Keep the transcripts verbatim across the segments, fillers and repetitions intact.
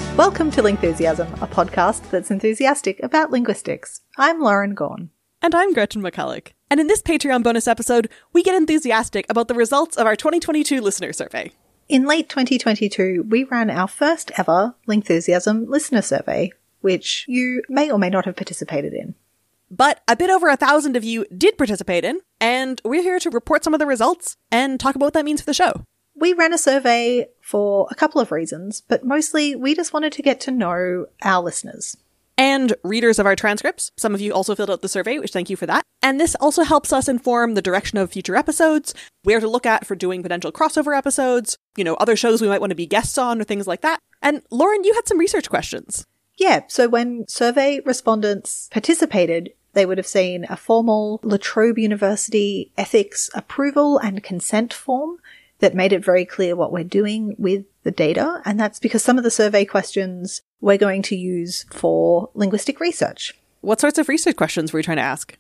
Welcome to Lingthusiasm, a podcast that's enthusiastic about linguistics. I'm Lauren Gaughan. And I'm Gretchen McCulloch. And in this Patreon bonus episode, we get enthusiastic about the results of our twenty twenty-two listener survey. In late twenty twenty-two, we ran our first ever Lingthusiasm listener survey, which you may or may not have participated in. But a bit over a thousand of you did participate in, and we're here to report some of the results and talk about what that means for the show. We ran a survey for a couple of reasons, but mostly we just wanted to get to know our listeners. And readers of our transcripts. Some of you also filled out the survey, which thank you for that. And this also helps us inform the direction of future episodes, where to look at for doing potential crossover episodes, you know, other shows we might want to be guests on or things like that. And Lauren, you had some research questions. Yeah, so when survey respondents participated, they would have seen a formal La Trobe University ethics approval and consent form that made it very clear what we're doing with the data. And that's because some of the survey questions we're going to use for linguistic research. What sorts of research questions were you trying to ask?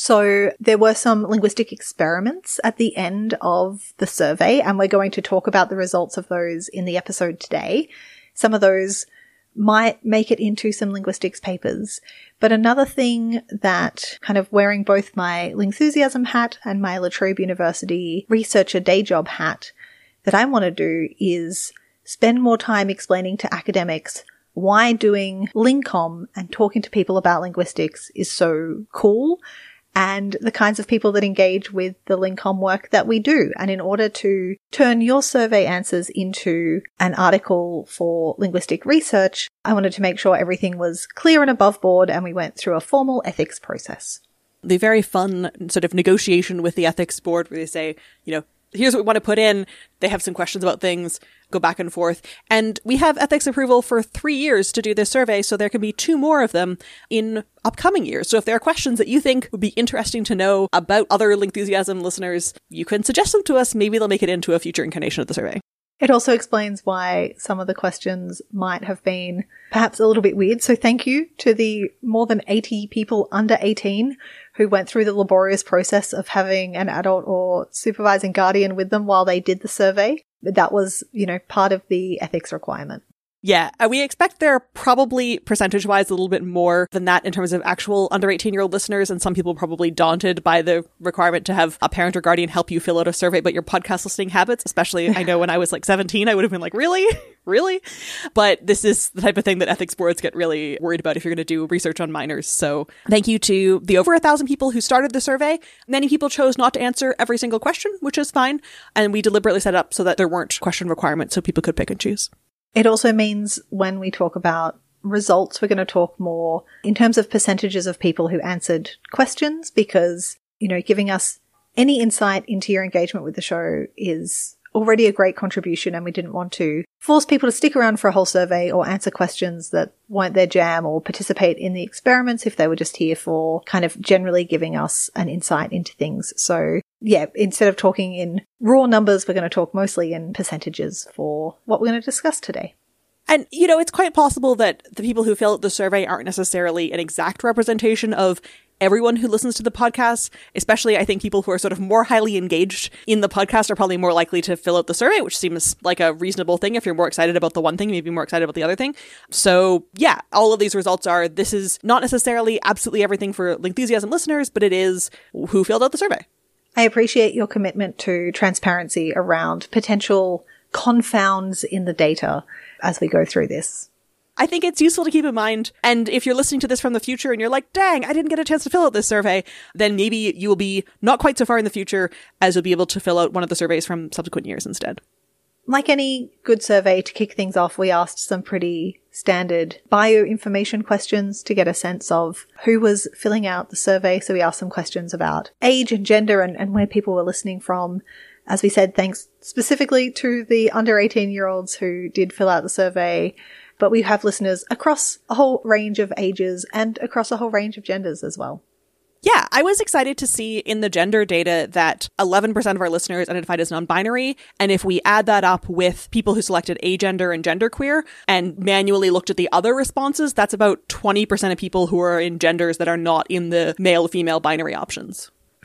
So there were some linguistic experiments at the end of the survey, and we're going to talk about the results of those in the episode today. Some of those might make it into some linguistics papers. But another thing that, kind of wearing both my Lingthusiasm hat and my La Trobe University researcher day job hat, that I want to do is spend more time explaining to academics why doing LingComm and talking to people about linguistics is so cool, and the kinds of people that engage with the LingComm work that we do. And in order to turn your survey answers into an article for linguistic research, I wanted to make sure everything was clear and above board, and we went through a formal ethics process. The very fun sort of negotiation with the ethics board where they say, you know, here's what we want to put in. They have some questions about things, go back and forth. And we have ethics approval for three years to do this survey, so there can be two more of them in upcoming years. So if there are questions that you think would be interesting to know about other Lingthusiasm listeners, you can suggest them to us. Maybe they'll make it into a future incarnation of the survey. It also explains why some of the questions might have been perhaps a little bit weird. So thank you to the more than eighty people under eighteen who went through the laborious process of having an adult or supervising guardian with them while they did the survey. That was, you know, part of the ethics requirement. Yeah, uh, we expect there are probably percentage-wise a little bit more than that in terms of actual under eighteen-year-old listeners, and some people probably daunted by the requirement to have a parent or guardian help you fill out a survey about your podcast listening habits. Especially, I know when I was like seventeen, I would have been like, really? Really? But this is the type of thing that ethics boards get really worried about if you're going to do research on minors. So thank you to the over a thousand people who started the survey. Many people chose not to answer every single question, which is fine. And we deliberately set it up so that there weren't question requirements so people could pick and choose. It also means when we talk about results, we're going to talk more in terms of percentages of people who answered questions, because, you know, giving us any insight into your engagement with the show is already a great contribution, and we didn't want to force people to stick around for a whole survey or answer questions that weren't their jam or participate in the experiments if they were just here for kind of generally giving us an insight into things. So yeah, instead of talking in raw numbers, we're going to talk mostly in percentages for what we're going to discuss today. And, you know, it's quite possible that the people who fill out the survey aren't necessarily an exact representation of everyone who listens to the podcast. Especially, I think people who are sort of more highly engaged in the podcast are probably more likely to fill out the survey, which seems like a reasonable thing. If you're more excited about the one thing, maybe more excited about the other thing. So yeah, all of these results are, this is not necessarily absolutely everything for Lingthusiasm listeners, but it is who filled out the survey. I appreciate your commitment to transparency around potential confounds in the data as we go through this. I think it's useful to keep in mind. And if you're listening to this from the future and you're like, dang, I didn't get a chance to fill out this survey, then maybe you will be not quite so far in the future as you'll be able to fill out one of the surveys from subsequent years instead. Like any good survey, to kick things off, we asked some pretty standard bioinformation questions to get a sense of who was filling out the survey. So we asked some questions about age and gender and, and where people were listening from. As we said, thanks specifically to the under eighteen-year-olds who did fill out the survey. But we have listeners across a whole range of ages and across a whole range of genders as well. Yeah, I was excited to see in the gender data that eleven percent of our listeners identified as non-binary. And if we add that up with people who selected agender and genderqueer and manually looked at the other responses, that's about twenty percent of people who are in genders that are not in the male-female binary options.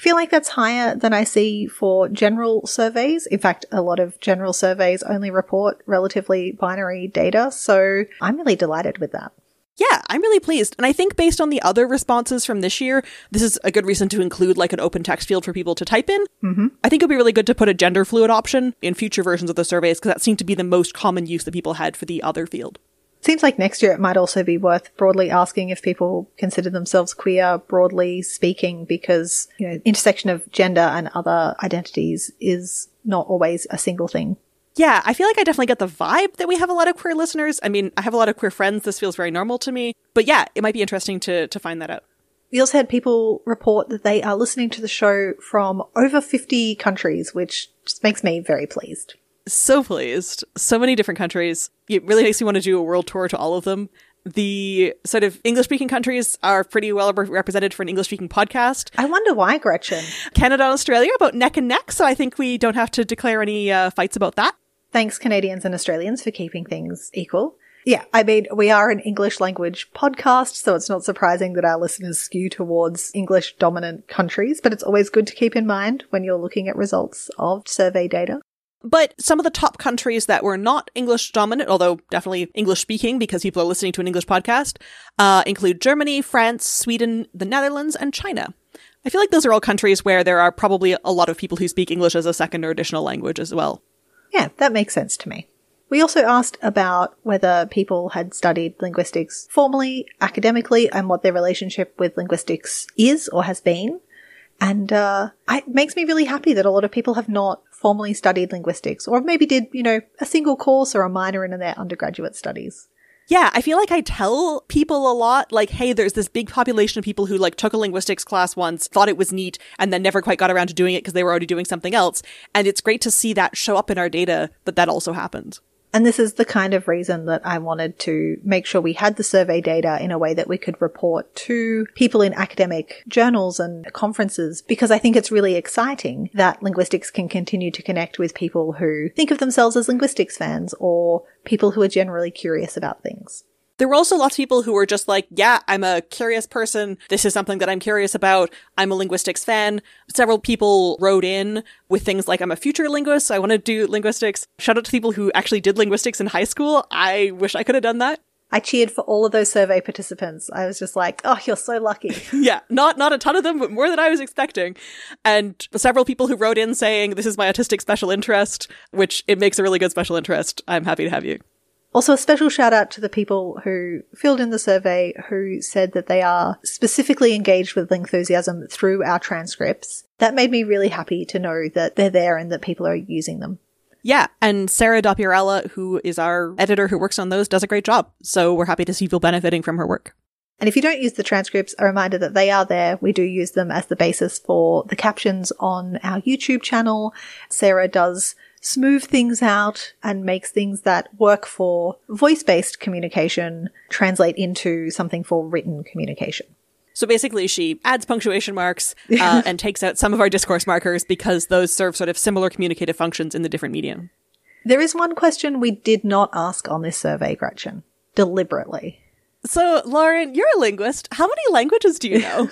feel like that's higher than I see for general surveys. In fact, a lot of general surveys only report relatively binary data, so I'm really delighted with that. Yeah, I'm really pleased. And I think based on the other responses from this year, this is a good reason to include like an open text field for people to type in. Mm-hmm. I think it'd be really good to put a gender fluid option in future versions of the surveys because that seemed to be the most common use that people had for the other field. Seems like next year it might also be worth broadly asking if people consider themselves queer, broadly speaking, because, you know, intersection of gender and other identities is not always a single thing. Yeah, I feel like I definitely get the vibe that we have a lot of queer listeners. I mean, I have a lot of queer friends. This feels very normal to me. But yeah, it might be interesting to to find that out. We also had people report that they are listening to the show from over fifty countries, which just makes me very pleased. So pleased. So many different countries. It really makes me want to do a world tour to all of them. The sort of English-speaking countries are pretty well represented for an English-speaking podcast. I wonder why, Gretchen. Canada and Australia are about neck and neck, so I think we don't have to declare any uh, fights about that. Thanks, Canadians and Australians, for keeping things equal. Yeah, I mean, we are an English language podcast, so it's not surprising that our listeners skew towards English-dominant countries, but it's always good to keep in mind when you're looking at results of survey data. But some of the top countries that were not English dominant, although definitely English speaking because people are listening to an English podcast, uh, include Germany, France, Sweden, the Netherlands, and China. I feel like those are all countries where there are probably a lot of people who speak English as a second or additional language as well. Yeah, that makes sense to me. We also asked about whether people had studied linguistics formally, academically, and what their relationship with linguistics is or has been. And uh, it makes me really happy that a lot of people have not formally studied linguistics or maybe did, you know, a single course or a minor in their undergraduate studies. Yeah, I feel like I tell people a lot, like, hey, there's this big population of people who, like, took a linguistics class once, thought it was neat, and then never quite got around to doing it because they were already doing something else. And it's great to see that show up in our data, that that also happened. And this is the kind of reason that I wanted to make sure we had the survey data in a way that we could report to people in academic journals and conferences, because I think it's really exciting that linguistics can continue to connect with people who think of themselves as linguistics fans or people who are generally curious about things. There were also lots of people who were just like, yeah, I'm a curious person. This is something that I'm curious about. I'm a linguistics fan. Several people wrote in with things like, I'm a future linguist, so I want to do linguistics. Shout out to people who actually did linguistics in high school. I wish I could have done that. I cheered for all of those survey participants. I was just like, oh, you're so lucky. Yeah, not not a ton of them, but more than I was expecting. And several people who wrote in saying, this is my autistic special interest, which it makes a really good special interest. I'm happy to have you. Also, a special shout out to the people who filled in the survey who said that they are specifically engaged with Lingthusiasm through our transcripts. That made me really happy to know that they're there and that people are using them. Yeah, and Sarah Dopierala, who is our editor who works on those, does a great job. So we're happy to see people benefiting from her work. And if you don't use the transcripts, a reminder that they are there. We do use them as the basis for the captions on our YouTube channel. Sarah does smooth things out and makes things that work for voice-based communication translate into something for written communication. So basically she adds punctuation marks uh, and takes out some of our discourse markers because those serve sort of similar communicative functions in the different medium. There is one question we did not ask on this survey, Gretchen, deliberately. So, Lauren, you're a linguist. How many languages do you know?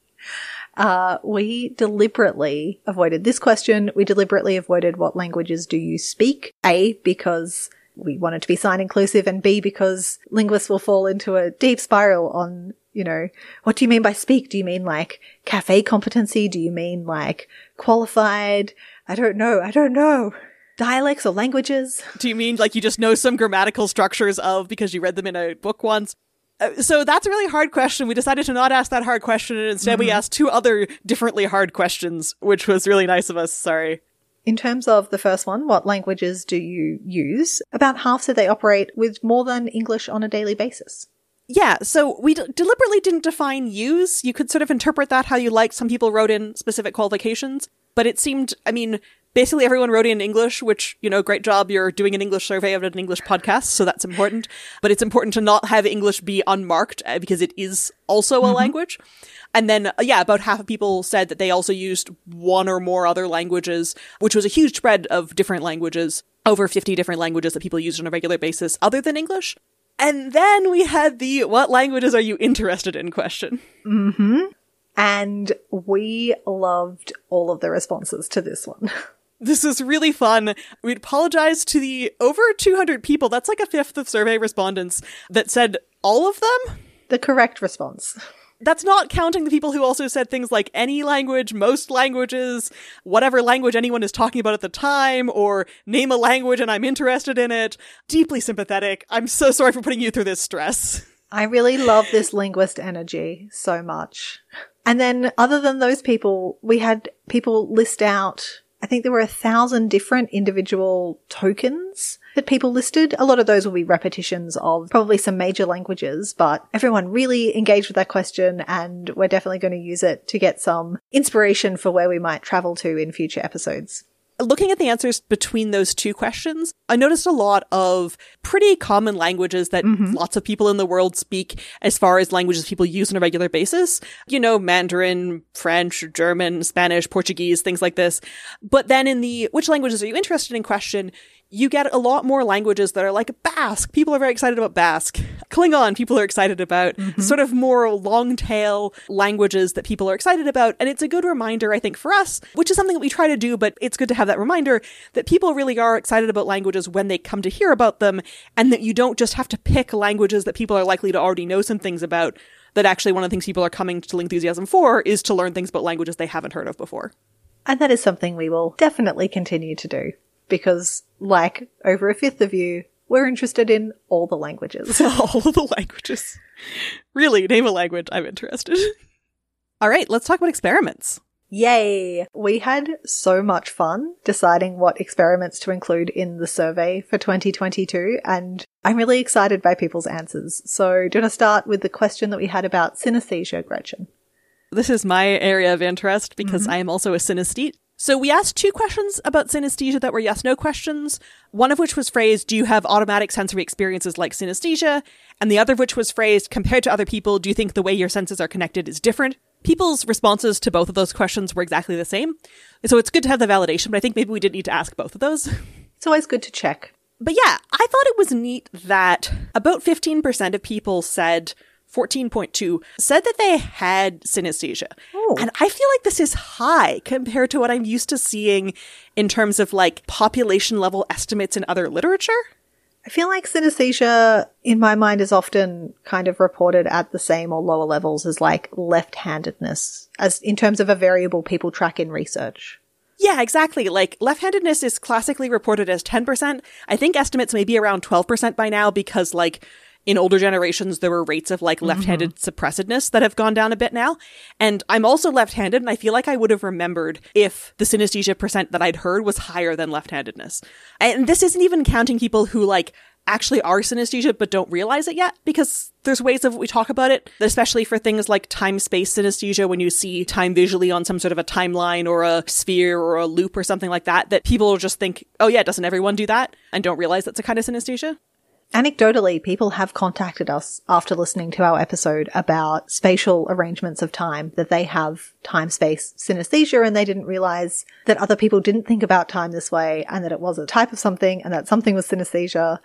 Uh, we deliberately avoided this question. We deliberately avoided what languages do you speak? A, because we wanted to be sign inclusive, and B, because linguists will fall into a deep spiral on, you know, what do you mean by speak? Do you mean like cafe competency? Do you mean like qualified? I don't know. I don't know. Dialects or languages? Do you mean like you just know some grammatical structures of because you read them in a book once? Uh, so that's a really hard question. We decided to not ask that hard question, and instead mm-hmm. we asked two other differently hard questions, which was really nice of us. Sorry. In terms of the first one, what languages do you use? About half said they operate with more than English on a daily basis. Yeah, so we d- deliberately didn't define use. You could sort of interpret that how you like. Some people wrote in specific qualifications, but it seemed, I mean, basically everyone wrote in English, which, you know, great job. You're doing an English survey of an English podcast, so that's important. But it's important to not have English be unmarked uh, because it is also a mm-hmm. language. And then, uh, yeah, about half of people said that they also used one or more other languages, which was a huge spread of different languages, over fifty different languages that people used on a regular basis other than English. And then we had the what languages are you interested in question. Mm-hmm. And we loved all of the responses to this one. This is really fun. We'd apologize to the over two hundred people, that's like a fifth of survey respondents, that said all of them. The correct response. That's not counting the people who also said things like any language, most languages, whatever language anyone is talking about at the time, or name a language and I'm interested in it. Deeply sympathetic. I'm so sorry for putting you through this stress. I really love this linguist energy so much. And then other than those people, we had people list out, I think there were a thousand different individual tokens that people listed. A lot of those will be repetitions of probably some major languages, but everyone really engaged with that question, and we're definitely going to use it to get some inspiration for where we might travel to in future episodes. Looking at the answers between those two questions, I noticed a lot of pretty common languages that mm-hmm. lots of people in the world speak as far as languages people use on a regular basis. You know, Mandarin, French, German, Spanish, Portuguese, things like this. But then in the which languages are you interested in question, you get a lot more languages that are like Basque. People are very excited about Basque. Klingon, people are excited about. Mm-hmm. Sort of more long tail languages that people are excited about. And it's a good reminder, I think, for us, which is something that we try to do, but it's good to have that reminder that people really are excited about languages when they come to hear about them, and that you don't just have to pick languages that people are likely to already know some things about. That actually one of the things people are coming to Lingthusiasm for is to learn things about languages they haven't heard of before. And that is something we will definitely continue to do. Because, like over a fifth of you, we're interested in all the languages. All the languages. Really, name a language. I'm interested. All right, let's talk about experiments. Yay! We had so much fun deciding what experiments to include in the survey for twenty twenty-two, and I'm really excited by people's answers. So, do you want to start with the question that we had about synesthesia, Gretchen? This is my area of interest because mm-hmm. I am also a synesthete. So we asked two questions about synesthesia that were yes-no questions, one of which was phrased, do you have automatic sensory experiences like synesthesia? And the other of which was phrased, compared to other people, do you think the way your senses are connected is different? People's responses to both of those questions were exactly the same. So it's good to have the validation, but I think maybe we didn't need to ask both of those. It's always good to check. But yeah, I thought it was neat that about fifteen percent of people said fourteen point two said that they had synesthesia. Oh. And I feel like this is high compared to what I'm used to seeing in terms of like population level estimates in other literature. I feel like synesthesia in my mind is often kind of reported at the same or lower levels as like left-handedness, as in terms of a variable people track in research. Yeah, exactly. Like left-handedness is classically reported as ten percent. I think estimates may be around twelve percent by now because like in older generations, there were rates of like left-handed mm-hmm. suppressedness that have gone down a bit now. And I'm also left-handed, and I feel like I would have remembered if the synesthesia percent that I'd heard was higher than left-handedness. And this isn't even counting people who like actually are synesthesia but don't realize it yet, because there's ways of we talk about it, especially for things like time-space synesthesia, when you see time visually on some sort of a timeline or a sphere or a loop or something like that, that people will just think, oh yeah, doesn't everyone do that? And don't realize that's a kind of synesthesia. Anecdotally, people have contacted us after listening to our episode about spatial arrangements of time, that they have time-space synesthesia and they didn't realize that other people didn't think about time this way and that it was a type of something and that something was synesthesia.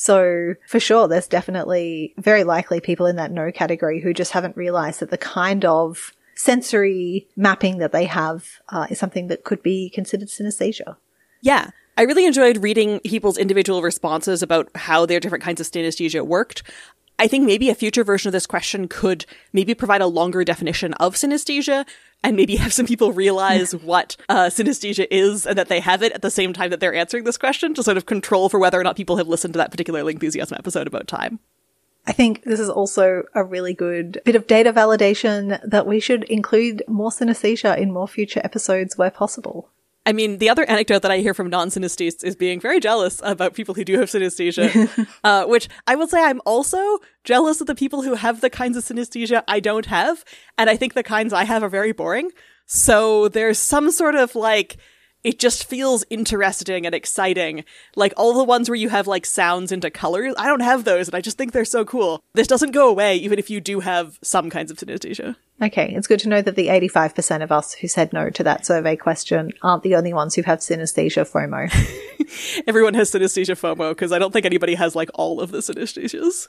So for sure, there's definitely very likely people in that no category who just haven't realized that the kind of sensory mapping that they have uh, is something that could be considered synesthesia. Yeah. I really enjoyed reading people's individual responses about how their different kinds of synesthesia worked. I think maybe a future version of this question could maybe provide a longer definition of synesthesia and maybe have some people realize what uh, synesthesia is and that they have it at the same time that they're answering this question to sort of control for whether or not people have listened to that particular Lingthusiasm episode about time. I think this is also a really good bit of data validation that we should include more synesthesia in more future episodes where possible. I mean, the other anecdote that I hear from non-synesthetes is being very jealous about people who do have synesthesia, uh, which I will say I'm also jealous of the people who have the kinds of synesthesia I don't have. And I think the kinds I have are very boring. So there's some sort of like, it just feels interesting and exciting. Like all the ones where you have like sounds into colors, I don't have those and I just think they're so cool. This doesn't go away even if you do have some kinds of synesthesia. Okay, it's good to know that the eighty-five percent of us who said no to that survey question aren't the only ones who have synesthesia FOMO. Everyone has synesthesia FOMO because I don't think anybody has like all of the synesthesias.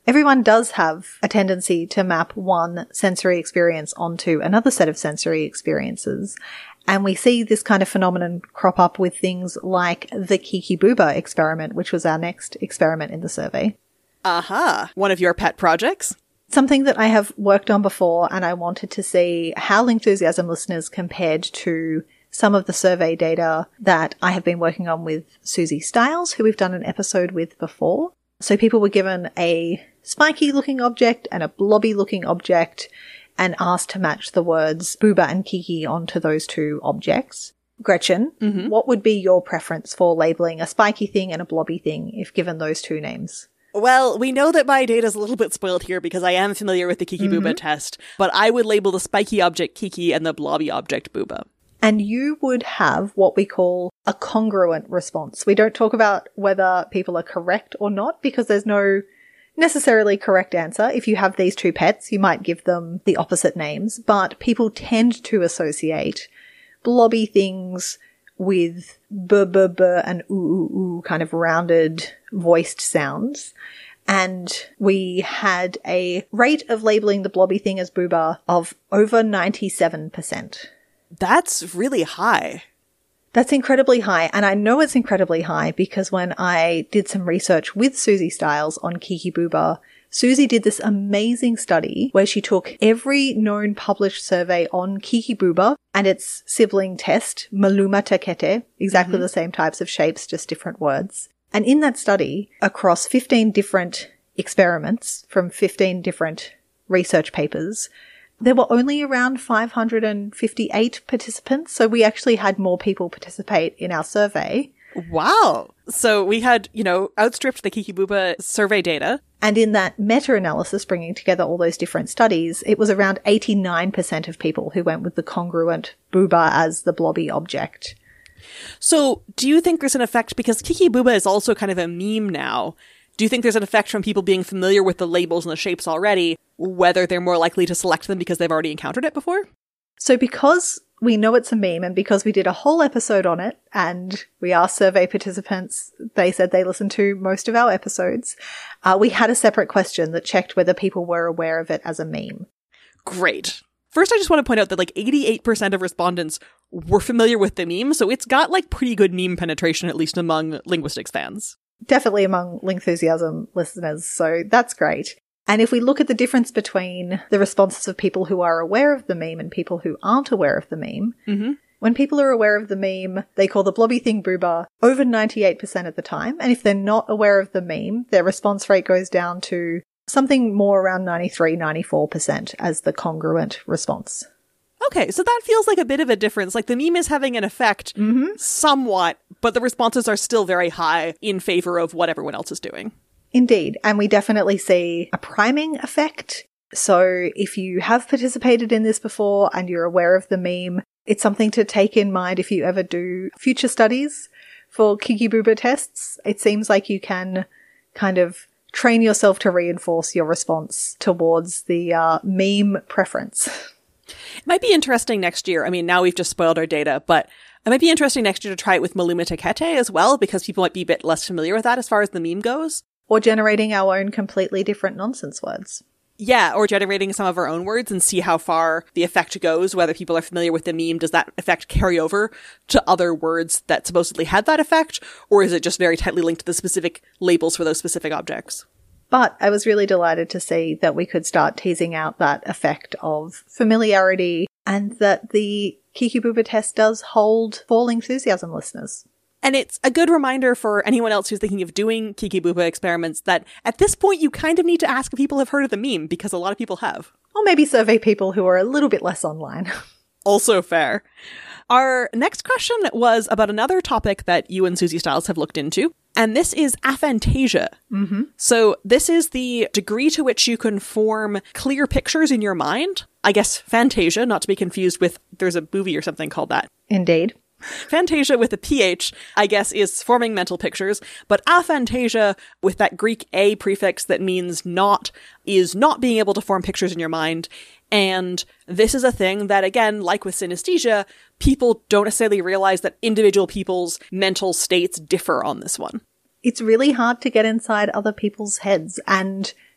Everyone does have a tendency to map one sensory experience onto another set of sensory experiences. And we see this kind of phenomenon crop up with things like the Kiki Booba experiment, which was our next experiment in the survey. Aha. Uh-huh. One of your pet projects? Something that I have worked on before, and I wanted to see how Lingthusiasm listeners compared to some of the survey data that I have been working on with Susie Stiles, who we've done an episode with before. So people were given a spiky looking object and a blobby looking object and asked to match the words Booba and Kiki onto those two objects. Gretchen, mm-hmm. what would be your preference for labeling a spiky thing and a blobby thing if given those two names? Well, we know that my data is a little bit spoiled here because I am familiar with the Kiki mm-hmm. Booba test, but I would label the spiky object Kiki and the blobby object Booba. And you would have what we call a congruent response. We don't talk about whether people are correct or not because there's no necessarily correct answer. If you have these two pets, you might give them the opposite names, but people tend to associate blobby things with b b b and oo oo oo kind of rounded voiced sounds. And we had a rate of labeling the blobby thing as Booba of over ninety-seven percent. That's really high. That's incredibly high. And I know it's incredibly high because when I did some research with Susie Stiles on Kiki Booba, Susie did this amazing study where she took every known published survey on Kiki Booba and its sibling test, Maluma Tekete, exactly mm-hmm. the same types of shapes, just different words. And in that study, across fifteen different experiments from fifteen different research papers, there were only around five hundred fifty-eight participants, so we actually had more people participate in our survey. Wow. So we had, you know, outstripped the Kiki Booba survey data. And in that meta-analysis, bringing together all those different studies, it was around eighty-nine percent of people who went with the congruent Booba as the blobby object. So do you think there's an effect, because Kiki Booba is also kind of a meme now, do you think there's an effect from people being familiar with the labels and the shapes already, whether they're more likely to select them because they've already encountered it before? So because we know it's a meme and because we did a whole episode on it and we asked survey participants, they said they listened to most of our episodes, uh, we had a separate question that checked whether people were aware of it as a meme. Great. First, I just want to point out that like eighty-eight percent of respondents were familiar with the meme, so it's got like pretty good meme penetration, at least among linguistics fans. Definitely among Lingthusiasm listeners, so that's great. And if we look at the difference between the responses of people who are aware of the meme and people who aren't aware of the meme, mm-hmm. when people are aware of the meme, they call the blobby thing Booba over ninety-eight percent of the time. And if they're not aware of the meme, their response rate goes down to something more around ninety-three, ninety-four percent as the congruent response. Okay, so that feels like a bit of a difference. Like the meme is having an effect mm-hmm. somewhat, but the responses are still very high in favor of what everyone else is doing. Indeed. And we definitely see a priming effect. So if you have participated in this before and you're aware of the meme, it's something to take in mind if you ever do future studies for Kiki Booba tests. It seems like you can kind of train yourself to reinforce your response towards the uh, meme preference. It might be interesting next year. I mean, now we've just spoiled our data, but it might be interesting next year to try it with Maluma Tekete as well, because people might be a bit less familiar with that as far as the meme goes. Or generating our own completely different nonsense words. Yeah, or generating some of our own words and see how far the effect goes, whether people are familiar with the meme. Does that effect carry over to other words that supposedly had that effect? Or is it just very tightly linked to the specific labels for those specific objects? But I was really delighted to see that we could start teasing out that effect of familiarity and that the Kiki Booba test does hold for Lingthusiasm listeners. And it's a good reminder for anyone else who's thinking of doing Kiki Booba experiments that at this point you kind of need to ask if people have heard of the meme, because a lot of people have. Or maybe survey people who are a little bit less online. Also fair. Our next question was about another topic that you and Susie Stiles have looked into, and this is aphantasia. Mm-hmm. So this is the degree to which you can form clear pictures in your mind. I guess Fantasia, not to be confused with, there's a movie or something called that. Indeed. Fantasia with a P H, I guess, is forming mental pictures, but aphantasia with that Greek a prefix that means not is not being able to form pictures in your mind. And this is a thing that, again, like with synesthesia, people don't necessarily realize that individual people's mental states differ on this one. It's really hard to get inside other people's heads and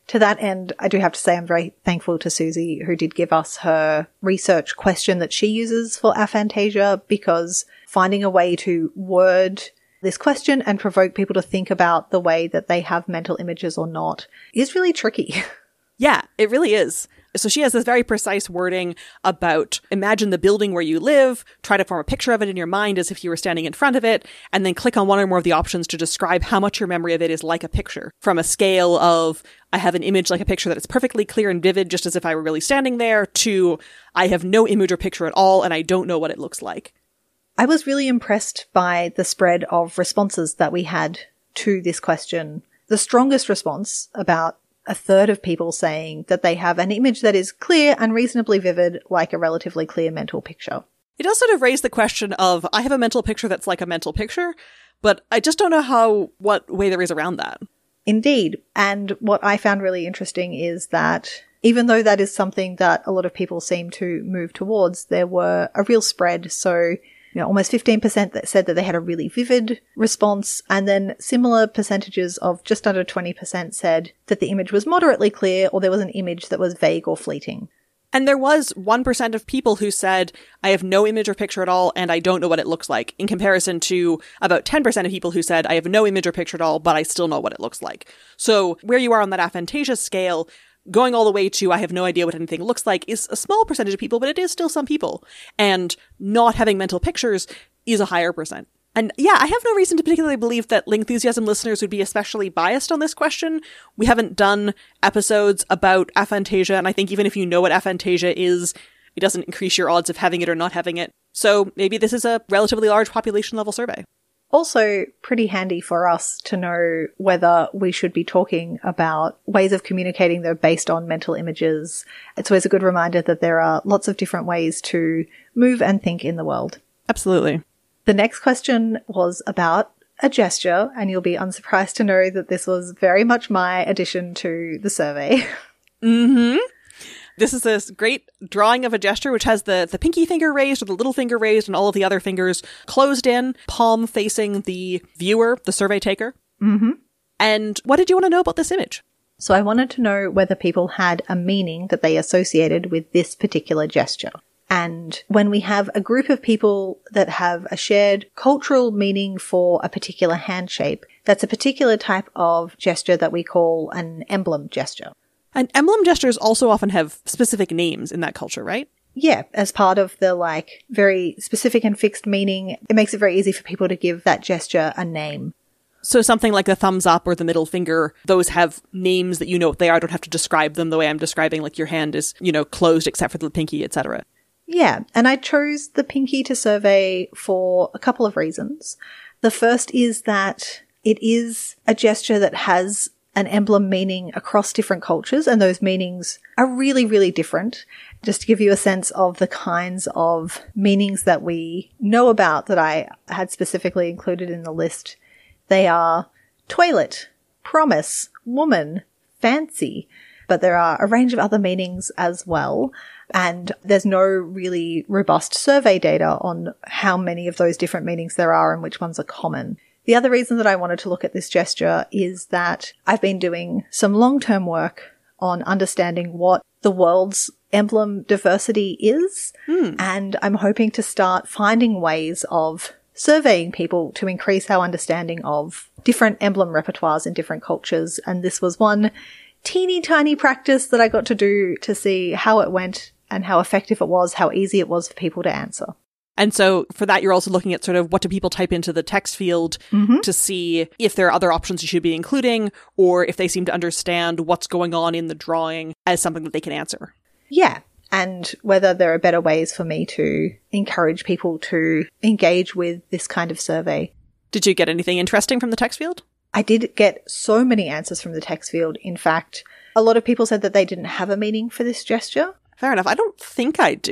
To that end, I do have to say I'm very thankful to Susie, who did give us her research question that she uses for aphantasia, because finding a way to word this question and provoke people to think about the way that they have mental images or not is really tricky. Yeah, it really is. So she has this very precise wording about imagine the building where you live, try to form a picture of it in your mind as if you were standing in front of it, and then click on one or more of the options to describe how much your memory of it is like a picture. From a scale of, I have an image like a picture that is perfectly clear and vivid, just as if I were really standing there, to, I have no image or picture at all, and I don't know what it looks like. I was really impressed by the spread of responses that we had to this question. The strongest response, about a third of people saying that they have an image that is clear and reasonably vivid, like a relatively clear mental picture. It does sort of raise the question of, I have a mental picture that's like a mental picture, but I just don't know how, what way there is around that. Indeed. And what I found really interesting is that even though that is something that a lot of people seem to move towards, there were a real spread. So, you know, almost fifteen percent that said that they had a really vivid response, and then similar percentages of just under twenty percent said that the image was moderately clear, or there was an image that was vague or fleeting. And there was one percent of people who said, I have no image or picture at all, and I don't know what it looks like, in comparison to about ten percent of people who said, I have no image or picture at all, but I still know what it looks like. So where you are on that aphantasia scale, going all the way to I have no idea what anything looks like is a small percentage of people, but it is still some people. And not having mental pictures is a higher percent. And yeah, I have no reason to particularly believe that Lingthusiasm listeners would be especially biased on this question. We haven't done episodes about aphantasia, and I think even if you know what aphantasia is, it doesn't increase your odds of having it or not having it. So maybe this is a relatively large population level survey. Also, pretty handy for us to know whether we should be talking about ways of communicating that are based on mental images. It's always a good reminder that there are lots of different ways to move and think in the world. Absolutely. The next question was about a gesture, and you'll be unsurprised to know that this was very much my addition to the survey. Mm-hmm. This is this great drawing of a gesture which has the, the pinky finger raised or the little finger raised and all of the other fingers closed in, palm facing the viewer, the survey taker. Mm-hmm. And what did you want to know about this image? So I wanted to know whether people had a meaning that they associated with this particular gesture. And when we have a group of people that have a shared cultural meaning for a particular hand shape, that's a particular type of gesture that we call an emblem gesture. And emblem gestures also often have specific names in that culture, right? Yeah, as part of the, like, very specific and fixed meaning, it makes it very easy for people to give that gesture a name. So something like the thumbs up or the middle finger, those have names that you know what they are. I don't have to describe them the way I'm describing, like your hand is, you know, closed except for the pinky, et cetera. Yeah, and I chose the pinky to survey for a couple of reasons. The first is that it is a gesture that has an emblem meaning across different cultures, and those meanings are really, really different. Just to give you a sense of the kinds of meanings that we know about that I had specifically included in the list, they are toilet, promise, woman, fancy, but there are a range of other meanings as well. And there's no really robust survey data on how many of those different meanings there are and which ones are common. The other reason that I wanted to look at this gesture is that I've been doing some long-term work on understanding what the world's emblem diversity is. Hmm. And I'm hoping to start finding ways of surveying people to increase our understanding of different emblem repertoires in different cultures. And this was one teeny tiny practice that I got to do to see how it went and how effective it was, how easy it was for people to answer. And so for that, you're also looking at sort of what do people type into the text field mm-hmm. to see if there are other options you should be including, or if they seem to understand what's going on in the drawing as something that they can answer. Yeah. And whether there are better ways for me to encourage people to engage with this kind of survey. Did you get anything interesting from the text field? I did get so many answers from the text field. In fact, a lot of people said that they didn't have a meaning for this gesture. Fair enough. I don't think I do.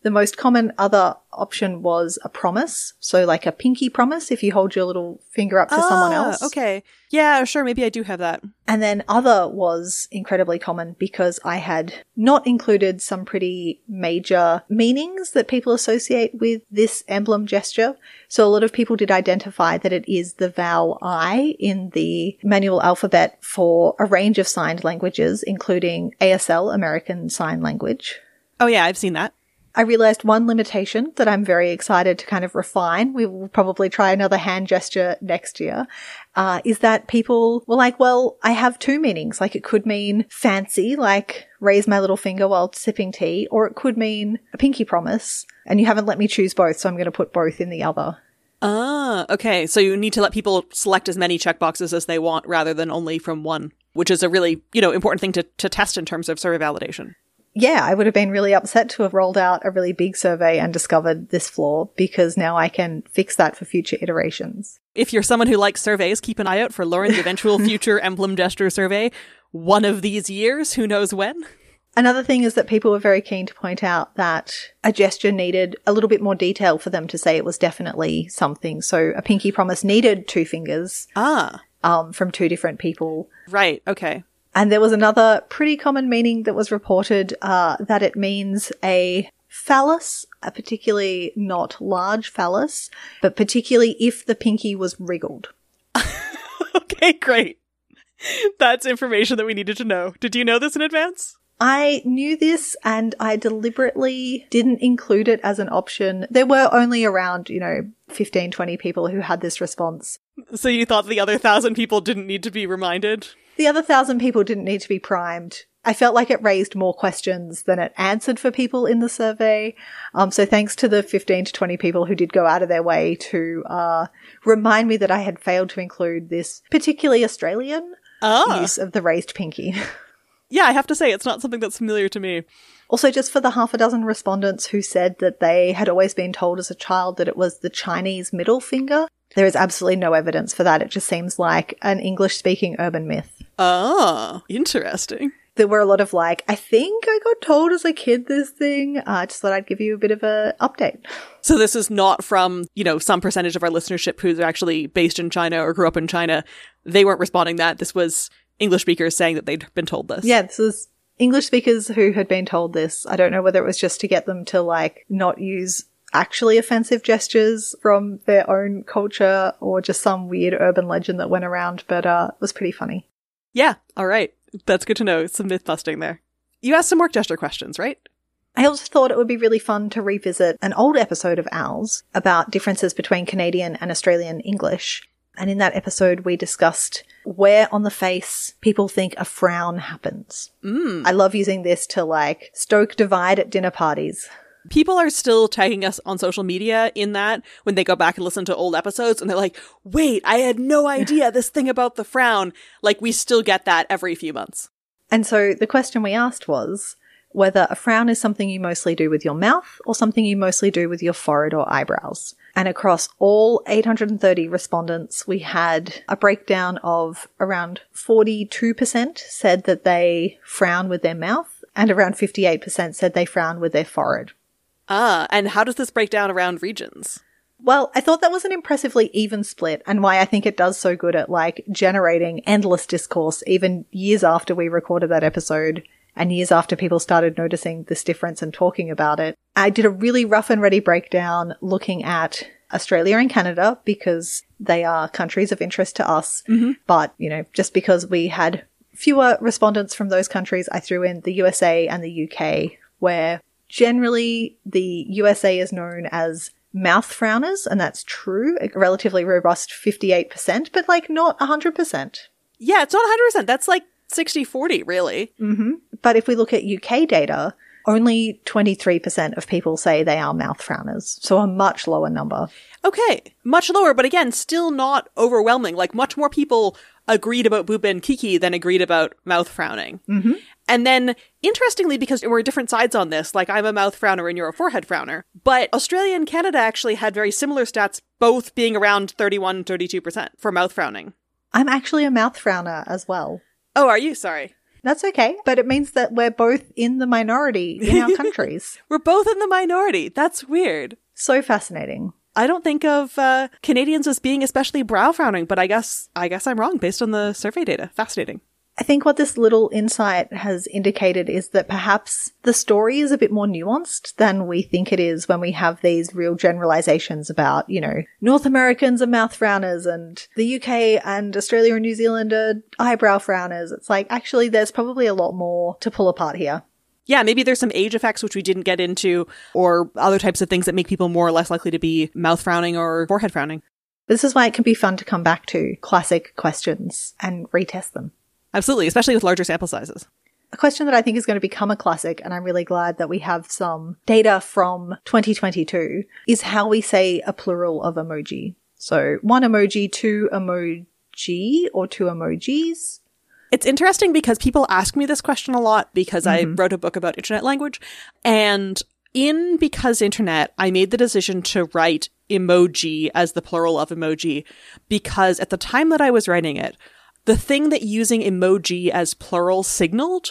The most common other option was a promise. So like a pinky promise if you hold your little finger up to ah, someone else. Okay. Yeah, sure. Maybe I do have that. And then other was incredibly common because I had not included some pretty major meanings that people associate with this emblem gesture. So a lot of people did identify that it is the vowel I in the manual alphabet for a range of signed languages, including A S L, American Sign Language. Oh yeah, I've seen that. I realized one limitation that I'm very excited to kind of refine. We will probably try another hand gesture next year, uh, is that people were like, well, I have two meanings. Like it could mean fancy, like raise my little finger while sipping tea, or it could mean a pinky promise. And you haven't let me choose both, so I'm going to put both in the other. Ah, okay. So you need to let people select as many checkboxes as they want rather than only from one, which is a really, you know, important thing to, to test in terms of survey validation. Yeah, I would have been really upset to have rolled out a really big survey and discovered this flaw because now I can fix that for future iterations. If you're someone who likes surveys, keep an eye out for Lauren's eventual future emblem gesture survey. One of these years, who knows when? Another thing is that people were very keen to point out that a gesture needed a little bit more detail for them to say it was definitely something. So a pinky promise needed two fingers Ah, um, from two different people. right. Okay. And there was another pretty common meaning that was reported, uh, that it means a phallus, a particularly not large phallus, but particularly if the pinky was wriggled. Okay, great. That's information that we needed to know. Did you know this in advance? I knew this and I deliberately didn't include it as an option. There were only around, you know, fifteen, twenty people who had this response. So you thought the other thousand people didn't need to be reminded? The other thousand people didn't need to be primed. I felt like it raised more questions than it answered for people in the survey. Um, so thanks to the fifteen to twenty people who did go out of their way to uh, remind me that I had failed to include this particularly Australian Ah. use of the raised pinky. Yeah, I have to say, it's not something that's familiar to me. Also, just for the half a dozen respondents who said that they had always been told as a child that it was the Chinese middle finger, there is absolutely no evidence for that. It just seems like an English-speaking urban myth. Ah, interesting. There were a lot of like, I think I got told as a kid this thing. I uh, just thought I'd give you a bit of a update. So this is not from, you know, some percentage of our listenership who's actually based in China or grew up in China. They weren't responding that. This was English speakers saying that they'd been told this. Yeah, this was English speakers who had been told this. I don't know whether it was just to get them to like not use actually offensive gestures from their own culture or just some weird urban legend that went around, but uh, it was pretty funny. Yeah, all right. That's good to know. Some myth busting there. You asked some work gesture questions, right? I also thought it would be really fun to revisit an old episode of Owls about differences between Canadian and Australian English. And in that episode, we discussed where on the face people think a frown happens. Mm. I love using this to like stoke divide at dinner parties. People are still tagging us on social media in that when they go back and listen to old episodes and they're like, wait, I had no idea this thing about the frown. Like, we still get that every few months. And so the question we asked was whether a frown is something you mostly do with your mouth or something you mostly do with your forehead or eyebrows. And across all eight hundred thirty respondents, we had a breakdown of around forty-two percent said that they frown with their mouth and around fifty-eight percent said they frown with their forehead. Ah, and how does this break down around regions? Well, I thought that was an impressively even split and why I think it does so good at like generating endless discourse even years after we recorded that episode and years after people started noticing this difference and talking about it. I did a really rough and ready breakdown looking at Australia and Canada because they are countries of interest to us. Mm-hmm. But, you know, just because we had fewer respondents from those countries, I threw in the U S A and the U K, where generally the U S A is known as mouth frowners, and that's true, a relatively robust fifty-eight percent, but like not one hundred percent. Yeah, it's not one hundred percent. That's like sixty forty, really. Mm-hmm. But if we look at U K data, only twenty-three percent of people say they are mouth frowners, so a much lower number. Okay, much lower, but again, still not overwhelming. Like, much more people agreed about Bupa and Kiki than agreed about mouth frowning. Mm-hmm. And then, interestingly, because we're different sides on this, like I'm a mouth frowner and you're a forehead frowner, but Australia and Canada actually had very similar stats, both being around thirty-one, thirty-two percent for mouth frowning. I'm actually a mouth frowner as well. Oh, are you? Sorry. That's okay. But it means that we're both in the minority in our countries. We're both in the minority. That's weird. So fascinating. I don't think of uh, Canadians as being especially brow frowning, but I guess I guess I'm wrong based on the survey data. Fascinating. I think what this little insight has indicated is that perhaps the story is a bit more nuanced than we think it is when we have these real generalizations about, you know, North Americans are mouth frowners and the U K and Australia and New Zealand are eyebrow frowners. It's like, actually, there's probably a lot more to pull apart here. Yeah, maybe there's some age effects which we didn't get into, or other types of things that make people more or less likely to be mouth frowning or forehead frowning. This is why it can be fun to come back to classic questions and retest them. Absolutely, especially with larger sample sizes. A question that I think is going to become a classic, and I'm really glad that we have some data from twenty twenty-two, is how we say a plural of emoji. So one emoji, two emoji, or two emojis. It's interesting because people ask me this question a lot because mm-hmm. I wrote a book about internet language. And in Because Internet, I made the decision to write emoji as the plural of emoji because at the time that I was writing it, the thing that using emoji as plural signaled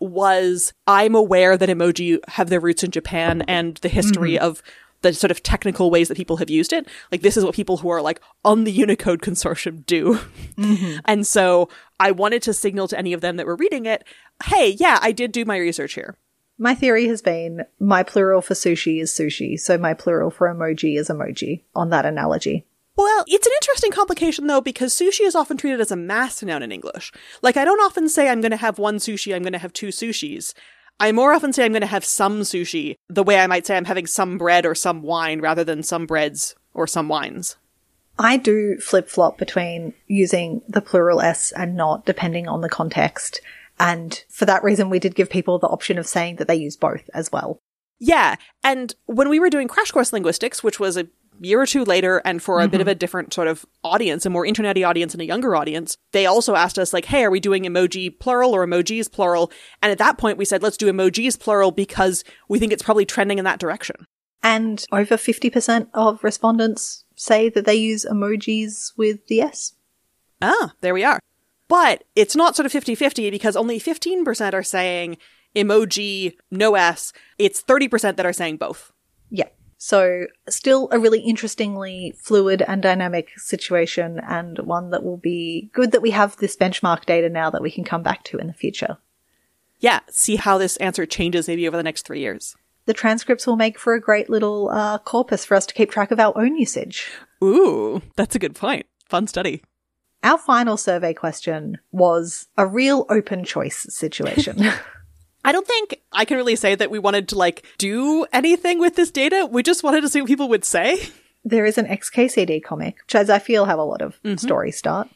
was I'm aware that emoji have their roots in Japan and the history mm-hmm. of the sort of technical ways that people have used it. Like, this is what people who are like on the Unicode consortium do. Mm-hmm. And so I wanted to signal to any of them that were reading it, hey, yeah, I did do my research here. My theory has been my plural for sushi is sushi. So my plural for emoji is emoji on that analogy. Well, it's an interesting complication, though, because sushi is often treated as a mass noun in English. Like, I don't often say I'm going to have one sushi, I'm going to have two sushis. I more often say I'm going to have some sushi, the way I might say I'm having some bread or some wine rather than some breads or some wines. I do flip-flop between using the plural S and not, depending on the context. And for that reason, we did give people the option of saying that they use both as well. Yeah. And when we were doing Crash Course Linguistics, which was a year or two later, and for a mm-hmm. bit of a different sort of audience, a more internet-y audience and a younger audience, they also asked us, like, hey, are we doing emoji plural or emojis plural? And at that point, we said, let's do emojis plural because we think it's probably trending in that direction. And over fifty percent of respondents say that they use emojis with the S. Ah, there we are. But it's not sort of fifty-fifty because only fifteen percent are saying emoji, no S. It's thirty percent that are saying both. Yeah. So still a really interestingly fluid and dynamic situation, and one that will be good that we have this benchmark data now that we can come back to in the future. Yeah, see how this answer changes maybe over the next three years. The transcripts will make for a great little uh, corpus for us to keep track of our own usage. Ooh, that's a good point. Fun study. Our final survey question was a real open choice situation. I don't think I can really say that we wanted to, like, do anything with this data. We just wanted to see what people would say. There is an X K C D comic, which as I feel have a lot of mm-hmm. story start,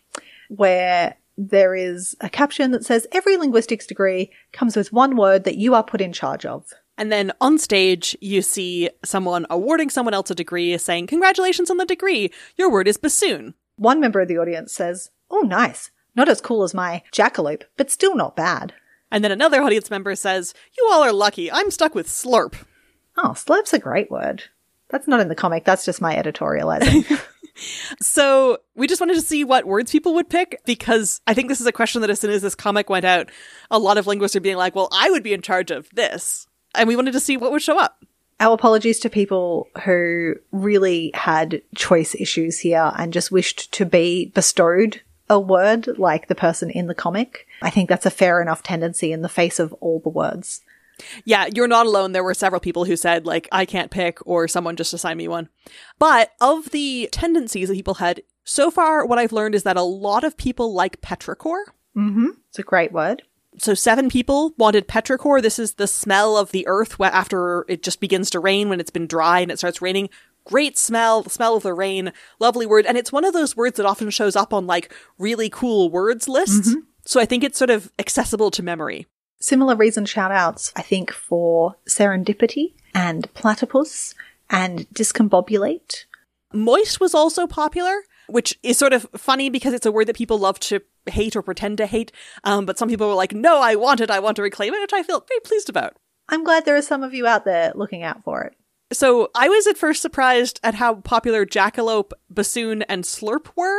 where there is a caption that says, every linguistics degree comes with one word that you are put in charge of. And then on stage, you see someone awarding someone else a degree saying, congratulations on the degree. Your word is bassoon. One member of the audience says, oh, nice. Not as cool as my jackalope, but still not bad. And then another audience member says, you all are lucky. I'm stuck with slurp. Oh, slurp's a great word. That's not in the comic. That's just my editorializing. So we just wanted to see what words people would pick, because I think this is a question that as soon as this comic went out, a lot of linguists are being like, well, I would be in charge of this. And we wanted to see what would show up. Our apologies to people who really had choice issues here and just wished to be bestowed a word like the person in the comic. I think that's a fair enough tendency in the face of all the words. Yeah, you're not alone. There were several people who said, like, I can't pick, or someone just assigned me one. But of the tendencies that people had, so far what I've learned is that a lot of people like petrichor. Mm-hmm. It's a great word. So seven people wanted petrichor. This is the smell of the earth after it just begins to rain, when it's been dry and it starts raining. Great smell, the smell of the rain, lovely word. And it's one of those words that often shows up on, like, really cool words lists. Mm-hmm. So I think it's sort of accessible to memory. Similar reason shout outs, I think, for serendipity and platypus and discombobulate. Moist was also popular, which is sort of funny because it's a word that people love to hate or pretend to hate. Um, but some people were like, no, I want it. I want to reclaim it, which I feel very pleased about. I'm glad there are some of you out there looking out for it. So I was at first surprised at how popular jackalope, bassoon, and slurp were.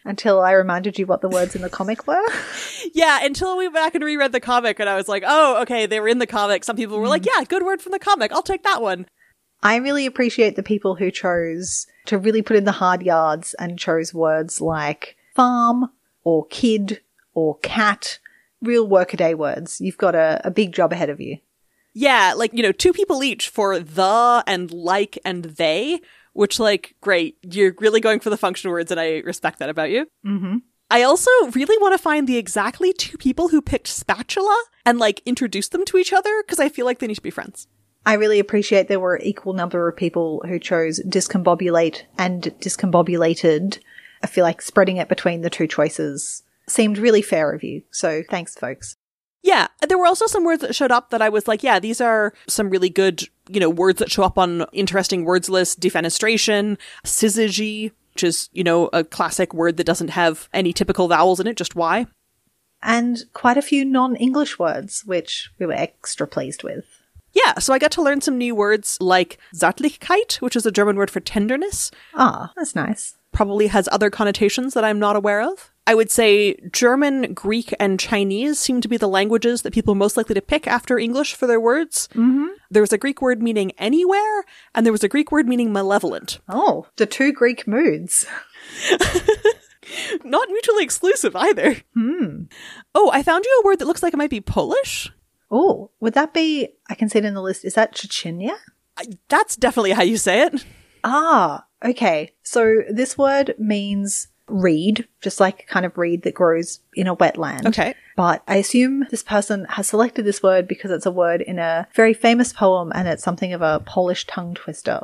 until I reminded you what the words in the comic were. Yeah, until we went back and reread the comic and I was like, oh, okay, they were in the comic. Some people were mm. like, yeah, good word from the comic. I'll take that one. I really appreciate the people who chose to really put in the hard yards and chose words like farm or kid or cat, real workaday words. You've got a, a big job ahead of you. Yeah, like, you know, two people each for the and like and they, which, like, great. You're really going for the function words, and I respect that about you. Mm-hmm. I also really want to find the exactly two people who picked spatula and, like, introduce them to each other, because I feel like they need to be friends. I really appreciate there were equal number of people who chose discombobulate and discombobulated. I feel like spreading it between the two choices seemed really fair of you. So thanks, folks. Yeah, there were also some words that showed up that I was like, yeah, these are some really good, you know, words that show up on interesting words lists. Defenestration, syzygy, which is, you know, a classic word that doesn't have any typical vowels in it, just Y. And quite a few non-English words, which we were extra pleased with. Yeah, so I got to learn some new words like Zärtlichkeit, which is a German word for tenderness. Ah, that's nice. Probably has other connotations that I'm not aware of. I would say German, Greek, and Chinese seem to be the languages that people are most likely to pick after English for their words. Mm-hmm. There was a Greek word meaning anywhere, and there was a Greek word meaning malevolent. Oh, the two Greek moods. Not mutually exclusive either. Hmm. Oh, I found you a word that looks like it might be Polish. Oh, would that be, I can see it in the list, is that Czeczenia? That's definitely how you say it. Ah, okay. So this word means reed, just like kind of reed that grows in a wetland. Okay. But I assume this person has selected this word because it's a word in a very famous poem and it's something of a Polish tongue twister.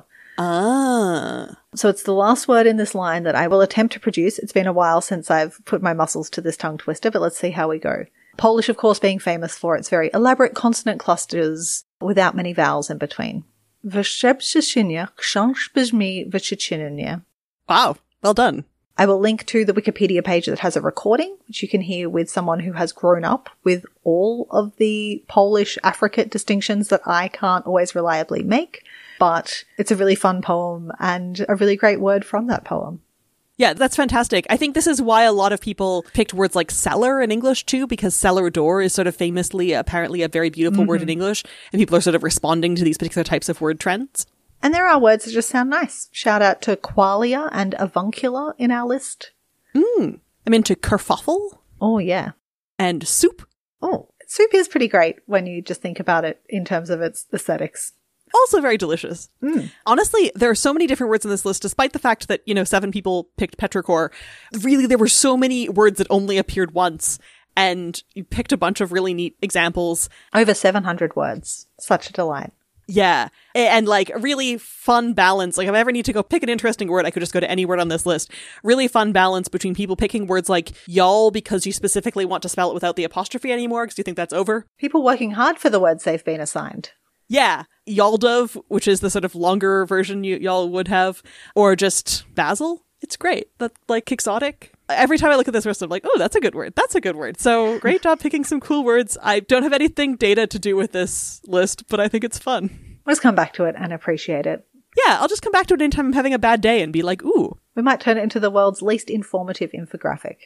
Ah. So it's the last word in this line that I will attempt to produce. It's been a while since I've put my muscles to this tongue twister, but let's see how we go. Polish, of course, being famous for its very elaborate consonant clusters without many vowels in between. Wyszepszczynia książ brzmi wyczynienie. Wow, well done. I will link to the Wikipedia page that has a recording, which you can hear with someone who has grown up with all of the Polish affricate distinctions that I can't always reliably make. But it's a really fun poem and a really great word from that poem. Yeah, that's fantastic. I think this is why a lot of people picked words like cellar in English too, because cellar door is sort of famously, apparently a very beautiful mm-hmm. word in English, and people are sort of responding to these particular types of word trends. And there are words that just sound nice. Shout out to qualia and avuncular in our list. Mm. I'm into kerfuffle. Oh, yeah. And soup. Oh, soup is pretty great when you just think about it in terms of its aesthetics. Also very delicious. Mm. Honestly, there are so many different words in this list, despite the fact that, you know, seven people picked petrichor. Really, there were so many words that only appeared once, and you picked a bunch of really neat examples. Over seven hundred words. Such a delight. Yeah. And like a really fun balance. Like if I ever need to go pick an interesting word, I could just go to any word on this list. Really fun balance between people picking words like y'all because you specifically want to spell it without the apostrophe anymore because you think that's over. People working hard for the words they've been assigned. Yeah. Yaldov, which is the sort of longer version you, y'all would have, or just Basil. It's great. That like quixotic. Every time I look at this list, I'm like, oh, that's a good word. That's a good word. So great job picking some cool words. I don't have anything data to do with this list, but I think it's fun. We'll just come back to it and appreciate it. Yeah, I'll just come back to it anytime I'm having a bad day and be like, ooh. We might turn it into the world's least informative infographic.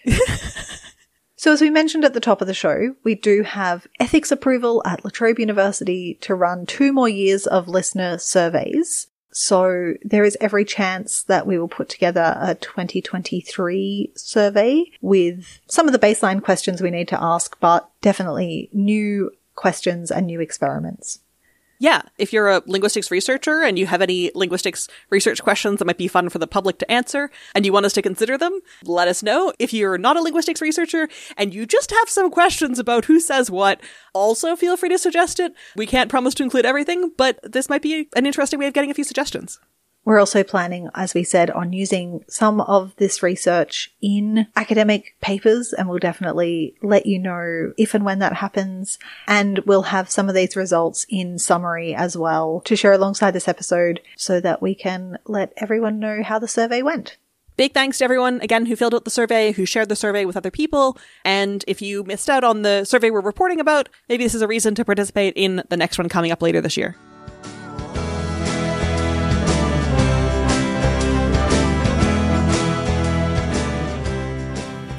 So as we mentioned at the top of the show, we do have ethics approval at La Trobe University to run two more years of listener surveys. So there is every chance that we will put together a twenty twenty-three survey with some of the baseline questions we need to ask, but definitely new questions and new experiments. Yeah, if you're a linguistics researcher and you have any linguistics research questions that might be fun for the public to answer and you want us to consider them, let us know. If you're not a linguistics researcher and you just have some questions about who says what, also feel free to suggest it. We can't promise to include everything, but this might be an interesting way of getting a few suggestions. We're also planning, as we said, on using some of this research in academic papers, and we'll definitely let you know if and when that happens. And we'll have some of these results in summary as well to share alongside this episode so that we can let everyone know how the survey went. Big thanks to everyone, again, who filled out the survey, who shared the survey with other people. And if you missed out on the survey we're reporting about, maybe this is a reason to participate in the next one coming up later this year.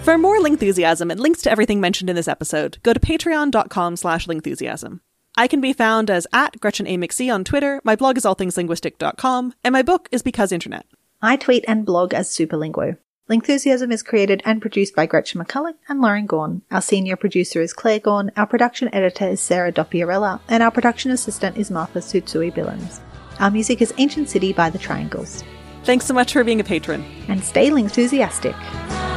For more Lingthusiasm and links to everything mentioned in this episode, go to patreon.com slash Lingthusiasm. I can be found as at Gretchen A. McSee on Twitter, my blog is all things linguistic dot com, and my book is Because Internet. I tweet and blog as Superlinguo. Lingthusiasm is created and produced by Gretchen McCulloch and Lauren Gorn. Our senior producer is Claire Gorn, our production editor is Sarah Doppiarella, and our production assistant is Martha Tsutsui Billins. Our music is Ancient City by The Triangles. Thanks so much for being a patron. And stay Lingthusiastic.